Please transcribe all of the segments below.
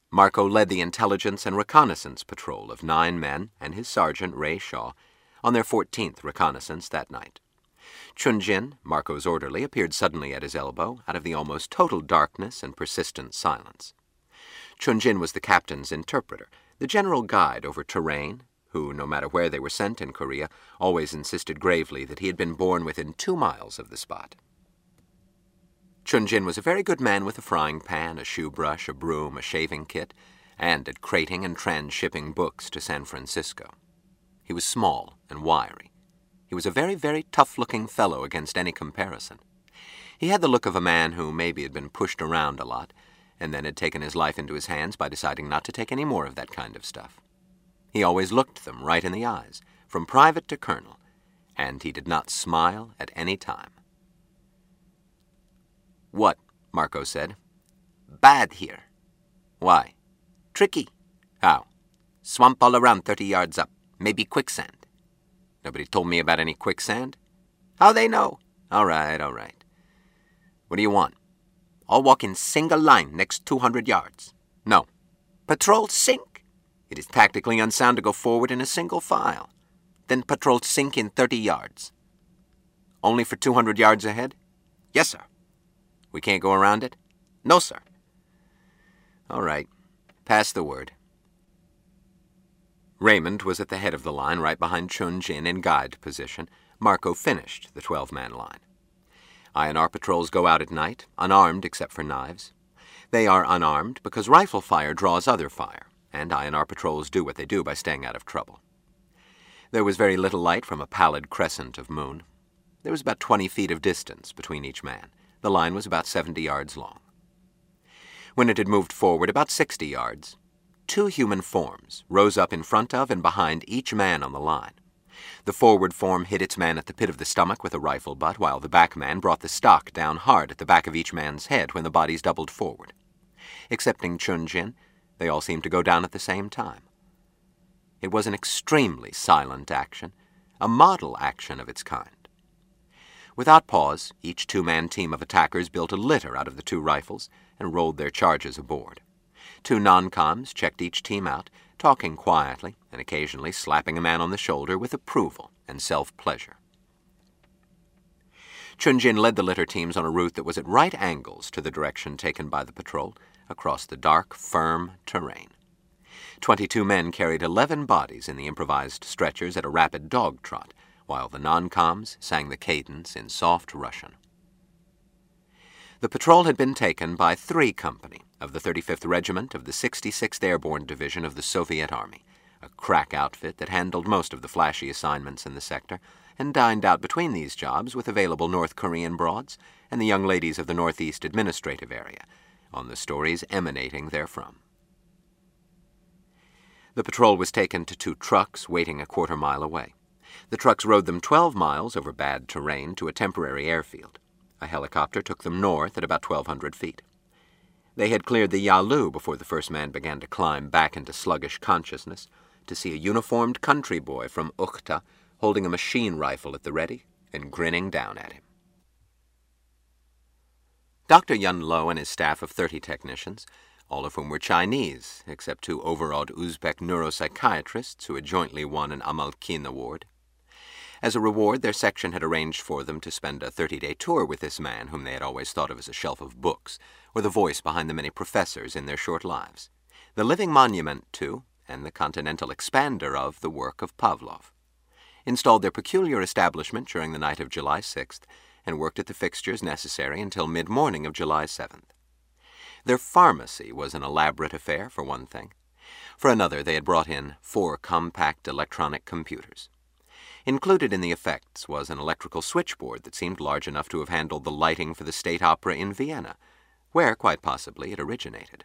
Marco led the intelligence and reconnaissance patrol of 9 men and his sergeant, Ray Shaw, on their 14th reconnaissance that night. Chunjin, Marco's orderly, appeared suddenly at his elbow out of the almost total darkness and persistent silence. Chunjin was the captain's interpreter, the general guide over terrain, who, no matter where they were sent in Korea, always insisted gravely that he had been born within 2 miles of the spot. Chunjin was a very good man with a frying pan, a shoe brush, a broom, a shaving kit, and at crating and transshipping books to San Francisco. He was small and wiry. He was a very, very tough-looking fellow against any comparison. He had the look of a man who maybe had been pushed around a lot, and then had taken his life into his hands by deciding not to take any more of that kind of stuff. He always looked them right in the eyes, from private to colonel, and he did not smile at any time. "What?" Marco said. "Bad here." "Why?" "Tricky." "How?" "Swamp all around 30 yards up. Maybe quicksand." "Nobody told me about any quicksand." "How they know?" All right. "What do you want?" "All walk in single line next 200 yards. "No." "Patrol sink." "It is tactically unsound to go forward in a single file." "Then patrol sink in 30 yards. "Only for 200 yards ahead?" "Yes, sir." "We can't go around it?" "No, sir." "All right. Pass the word." Raymond was at the head of the line right behind Chunjin in guide position. Marco finished the 12-man line. INR patrols go out at night, unarmed except for knives. They are unarmed because rifle fire draws other fire, and INR patrols do what they do by staying out of trouble. There was very little light from a pallid crescent of moon. There was about 20 feet of distance between each man. The line was about 70 yards long. When it had moved forward about 60 yards, 2 human forms rose up in front of and behind each man on the line. The forward form hit its man at the pit of the stomach with a rifle butt, while the back man brought the stock down hard at the back of each man's head when the bodies doubled forward. Excepting Chunjin, they all seemed to go down at the same time. It was an extremely silent action, a model action of its kind. Without pause, each 2-man team of attackers built a litter out of the 2 rifles and rolled their charges aboard. 2 non-coms checked each team out, talking quietly and occasionally slapping a man on the shoulder with approval and self-pleasure. Chunjin led the litter teams on a route that was at right angles to the direction taken by the patrol, across the dark, firm terrain. 22 men carried 11 bodies in the improvised stretchers at a rapid dog trot, while the non-coms sang the cadence in soft Russian. The patrol had been taken by 3 Company of the 35th Regiment of the 66th Airborne Division of the Soviet Army, a crack outfit that handled most of the flashy assignments in the sector and dined out between these jobs with available North Korean broads and the young ladies of the Northeast Administrative Area, on the stories emanating therefrom. The patrol was taken to 2 trucks waiting a quarter mile away. The trucks rode them 12 miles over bad terrain to a temporary airfield. A helicopter took them north at about 1,200 feet. They had cleared the Yalu before the first man began to climb back into sluggish consciousness, to see a uniformed country boy from Ukhta holding a machine rifle at the ready and grinning down at him. Dr. Yun Lo and his staff of 30 technicians, all of whom were Chinese, except 2 overawed Uzbek neuropsychiatrists who had jointly won an Amalkin Award. As a reward, their section had arranged for them to spend a 30-day tour with this man whom they had always thought of as a shelf of books, or the voice behind the many professors in their short lives, the living monument to, and the continental expander of, the work of Pavlov. Installed their peculiar establishment during the night of July 6th, and worked at the fixtures necessary until mid-morning of July 7th. Their pharmacy was an elaborate affair, for one thing. For another, they had brought in 4 compact electronic computers. Included in the effects was an electrical switchboard that seemed large enough to have handled the lighting for the State Opera in Vienna, where, quite possibly, it originated.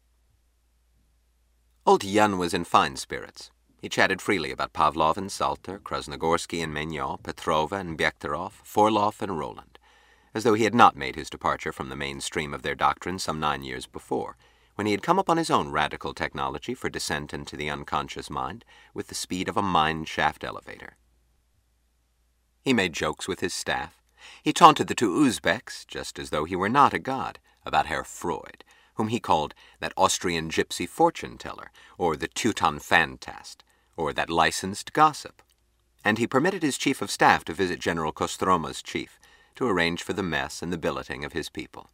Old Yun was in fine spirits. He chatted freely about Pavlov and Salter, Krasnogorsky and Maignan, Petrova and Bekhterev, Forlov and Roland, as though he had not made his departure from the mainstream of their doctrine some 9 years before, when he had come upon his own radical technology for descent into the unconscious mind with the speed of a mine shaft elevator. He made jokes with his staff. He taunted the 2 Uzbeks, just as though he were not a god, about Herr Freud, whom he called that Austrian gypsy fortune-teller, or the Teuton fantast, or that licensed gossip. And he permitted his chief of staff to visit General Kostroma's chief to arrange for the mess and the billeting of his people.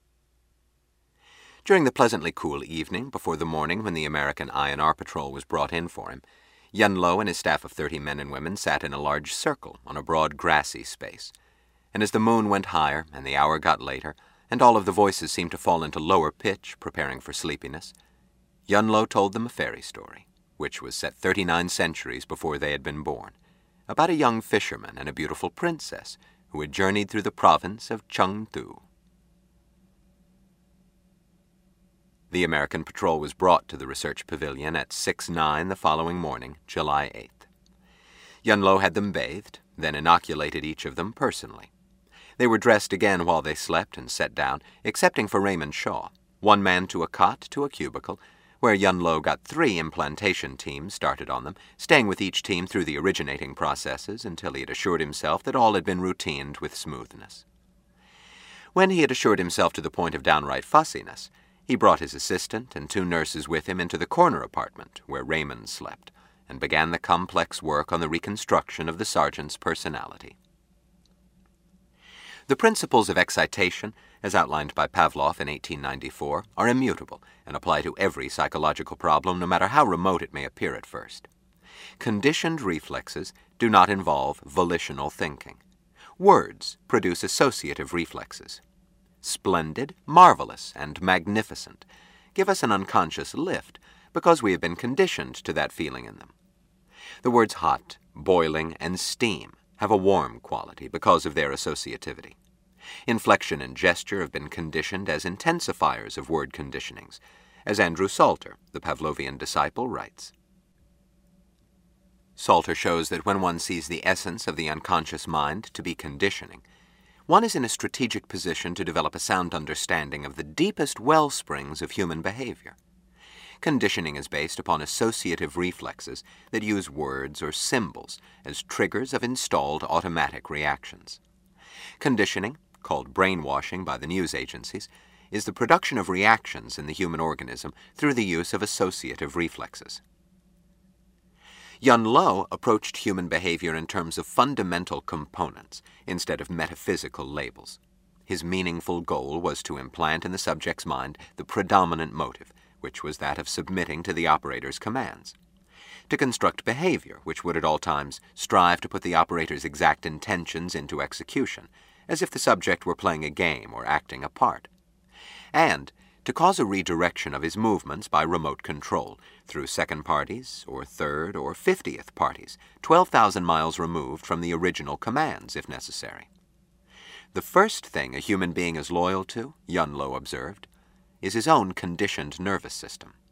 During the pleasantly cool evening before the morning when the American I&R patrol was brought in for him, Yunlo and his staff of 30 men and women sat in a large circle on a broad grassy space, and as the moon went higher and the hour got later, and all of the voices seemed to fall into lower pitch, preparing for sleepiness, Yunlo told them a fairy story, which was set 39 centuries before they had been born, about a young fisherman and a beautiful princess who had journeyed through the province of Chengdu. The American patrol was brought to the research pavilion at 6:09 the following morning, July 8th. Yunlo had them bathed, then inoculated each of them personally. They were dressed again while they slept and set down, excepting for Raymond Shaw, one man to a cot to a cubicle, where Yunlo got 3 implantation teams started on them, staying with each team through the originating processes until he had assured himself that all had been routined with smoothness. When he had assured himself to the point of downright fussiness, he brought his assistant and 2 nurses with him into the corner apartment where Raymond slept, and began the complex work on the reconstruction of the sergeant's personality. The principles of excitation, as outlined by Pavlov in 1894, are immutable and apply to every psychological problem, no matter how remote it may appear at first. Conditioned reflexes do not involve volitional thinking. Words produce associative reflexes. Splendid, marvelous, and magnificent give us an unconscious lift because we have been conditioned to that feeling in them. The words hot, boiling, and steam have a warm quality because of their associativity. Inflection and gesture have been conditioned as intensifiers of word conditionings, as Andrew Salter, the Pavlovian disciple, writes. Salter shows that when one sees the essence of the unconscious mind to be conditioning, one is in a strategic position to develop a sound understanding of the deepest well springs of human behavior. Conditioning is based upon associative reflexes that use words or symbols as triggers of installed automatic reactions. Conditioning, called brainwashing by the news agencies, is the production of reactions in the human organism through the use of associative reflexes. Yunlo approached human behavior in terms of fundamental components instead of metaphysical labels. His meaningful goal was to implant in the subject's mind the predominant motive, which was that of submitting to the operator's commands. To construct behavior which would at all times strive to put the operator's exact intentions into execution, as if the subject were playing a game or acting a part. And to cause a redirection of his movements by remote control through second parties or third or 50th parties, 12,000 miles removed from the original commands, if necessary. The first thing a human being is loyal to, Yunlo observed, is his own conditioned nervous system.